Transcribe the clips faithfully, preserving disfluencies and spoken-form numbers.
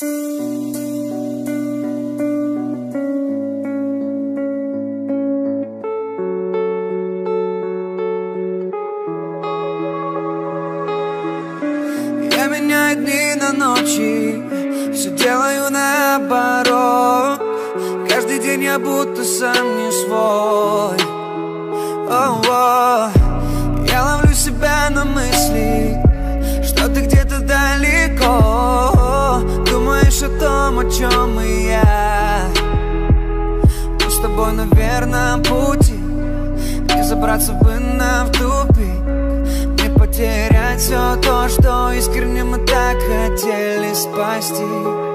Я меняю дни на ночи, все делаю наоборот. Каждый день я будто сам не свой. О-о. Я ловлю себя на мысли, что ты где-то далеко. Думаешь о том, о чем и я. Мы с тобой на верном пути, не забраться бы нам в тупик, не потерять все то, что искренне мы так хотели спасти.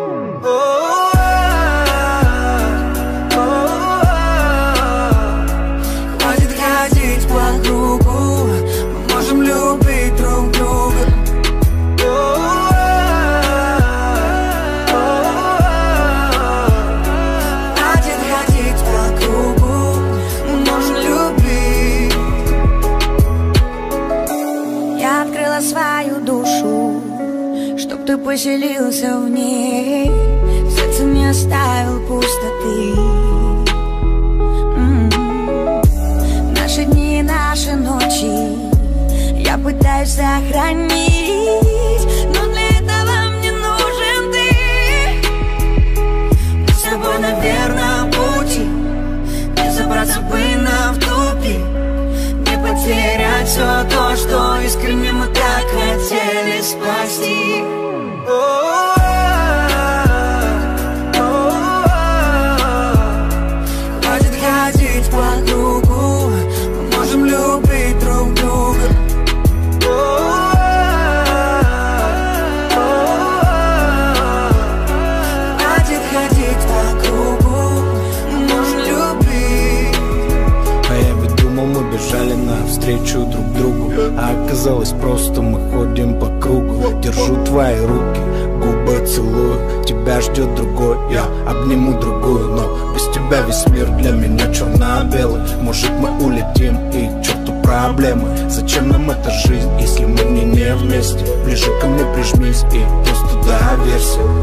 Хватит ходить по кругу, мы можем любить друг друга. Хватит ходить по кругу, мы можем любить. Я открыла свою душу, чтоб ты поселился в ней, в сердце не оставил пустоты. М-м-м. Наши дни и наши ночи я пытаюсь сохранить, но для этого мне нужен ты. Мы с тобой на верном пути, не забраться бы нам в тупик, не потерять все то, что искренне мы так хотели спасти. Хватит ходить по кругу, мы можем любить друг друга. Хватит ходить по кругу, мы можем любить. А я ведь думал, мы бежали навстречу друг другу, а оказалось просто мы ходим по кругу. Держу твои руки, губы целую, тебя ждет другой, я обниму другую, но без тебя весь мир для меня черно-белый. Может, мы улетим и к черту проблемы. Зачем нам эта жизнь, если мы не, не вместе? Ближе ко мне прижмись и просто доверься.